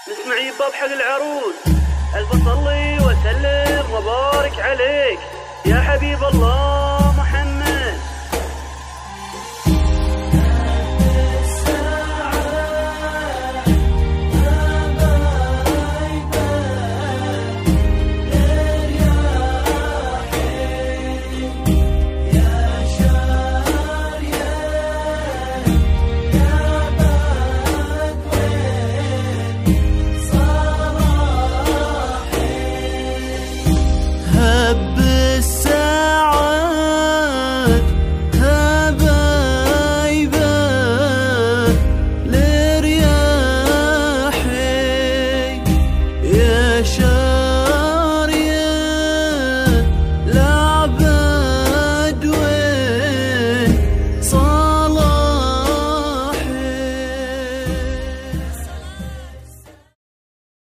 نسمع يباب حق العروس. ألف صلي وسلم وبارك عليك يا حبيب الله.